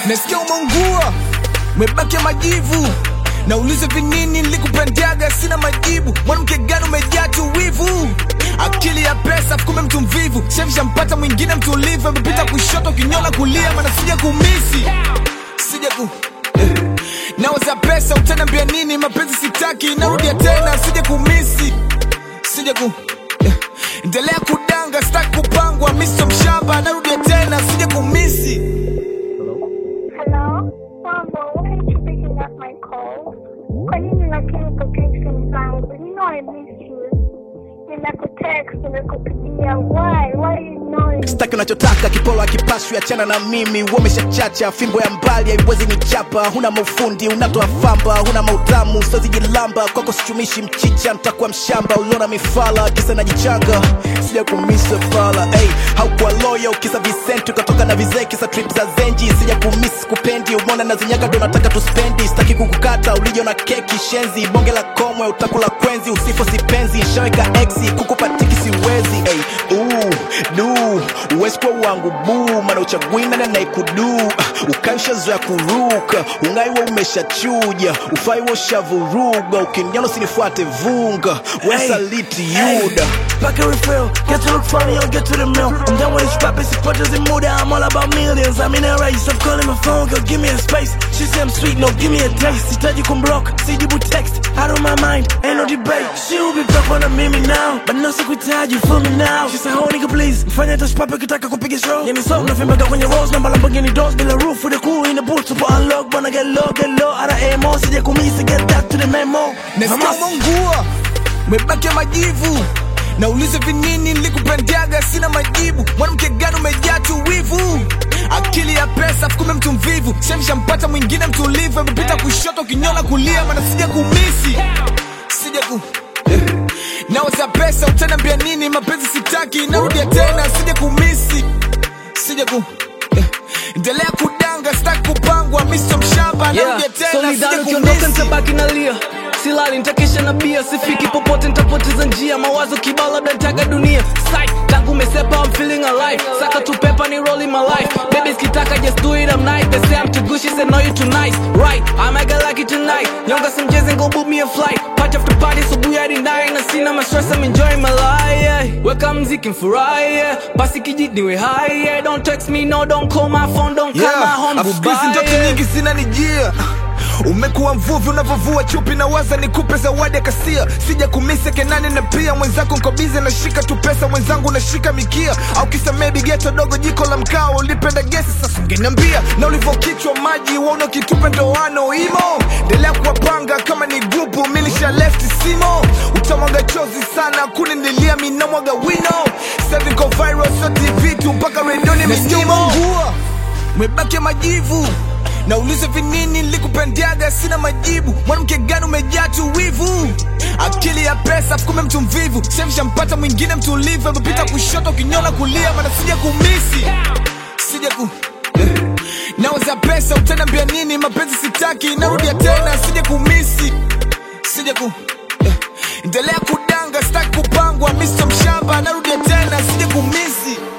Nasikia umeungua, umebaki majivu. Naulize vinini nilikupendaga sina majibu. Mwanamke gani umejaa tu wivu. Akili ya pesa fukume mtu mvivu. Shefisha mpata mwingine mtulivu. Amepita kushoto kinyola kulia. Mana sija kumisi. Sija ku nawaza pesa utaniambia nini. Mapenzi sitaki narudia tena. Sija kumisi. Sija ku endelea kudanga sitaki kupangwa. Mr. Mshamba narudia tena. Sija kumisi. Hello? Mama, why aren't you picking up my call? Kwa nini lakini protection zangu? You know I miss you. Nimekutext, nimekupigia. Why are you ignoring? Sitaki unachotaka kipolo akipashwi achana na mimi. Umeshachacha fimbo ya mbali haiwezi nichapa. Huna maufundi unatoa famba. Huna mautamu sozi jilamba. Kwako sichumishi mchicha nitakuwa mshamba. Uliona mifala kisa najichanga. Sija kumisa fala haukuwa loyal kisa Vicente ukatoka na vizee kisa trip za Zenji. Sija kumisi kupendi umona na zinyaga ndo nataka tuspendi. Sitaki kukukata ulijo na keki shenzi. Bonge la komwe utakula kwenzi. Usifo sipenzi shaweka exi kukupatiki siwezi. Uwezi kwa wangu buu. Mana uchaguina na naikudu. Ukaisha zoya kuruka. Ungaiwa umesha chuja. Ufaiwa ushavuruga. Ukiniano sinifuate vunga. Wesaliti yuda. Back a refill, get to look funny, I'll get to the mill. I'm done with this rap, it's purchase in mood, I'm all about millions. I'm in a race, I'm calling my phone, girl, give me a space. She say I'm sweet, no, give me a taste. She tell you can block, see you would text. Out of my mind, ain't no debate. She will be back on me now, but no secret, you feel me now. She say, oh nigga please, mfanya touch papa kitaka kupiga show. Give me some, nothing back when your rose, number Lamborghini doors, build a roof with a cool in the boot, super unlock, wanna get low, out of AMO, sija kumisi, get that to the memo. Nasikia umeungua, umebaki majivu. Naulize vinini nilikupendaga sina majibu. Mwanamke gani umejaa tu wivu. Akili ya pesa fukume mtu mvivu. Shefisha mpata mwingine mtulivu. Amepita kushoto kinyola kulia. Mana sija kumisi. Sija ku nawaza pesa utaniambia nini. Mapenzi sitaki narudia tena. Sija kumisi. Sija ku endelea kudanga sitaki kupangwa. Mr. Mshamba narudia tena. Sija kumisi. Nitabaki nalia. Silali nitakesha na bia. Sifiki popote nitapoteza njia. Mawazo kibao labda nitaka dunia. Psych, tangu umesepa I'm feeling alive. Saka tu pepa ni rolling my life. Babies kitaka just do it I'm nice. They say I'm too good, she said no you too nice. Right, I might get lucky tonight. Nyonga some jazz and go book me a flight. Party after party so booyah denying. Na sina my stress I'm enjoying my life, yeah. Weka mziki mfurahi, yeah. Basi kijit niwe high, yeah. Don't text me, no, don't call my phone. Don't call my home, goodbye, ndoto nyingi sina nijia. Umekuwa mvuvi unavovua chupi na waza nikupe zawadi ya kasia. Sija kumise kenani na pia mwenzako nko busy na shika tu pesa mwenzangu na shika mikia. Au kisa maybe geto dogo jiko la mkao ulipenda gesi sasa ungeniambia. Na ulivokichwa maji waona kitupe ndoano imo. Ndelea kuwapanga kama ni grupu milisha left simo. Utamwaga chozi sana kunendelea minamwaga wino. Seven ko viral so TV tu mpaka redioni minyimo. Umebaki majivu. Naulize vinini nilikupendaga sina majibu. Mwanamke gani umejaa tu wivu. Akili ya pesa fukume mtu mvivu. Shefisha mpata mwingine mtulivu. Amepita kushoto kinyola kulia. Mana sija kumisi. Sija ku nawaza pesa utaniambia nini. Mapenzi sitaki narudia tena. Sija kumisi. Sija ku endelea kudanga sitaki kupangwa. Mr. Mshamba narudia tena. Sija kumisi.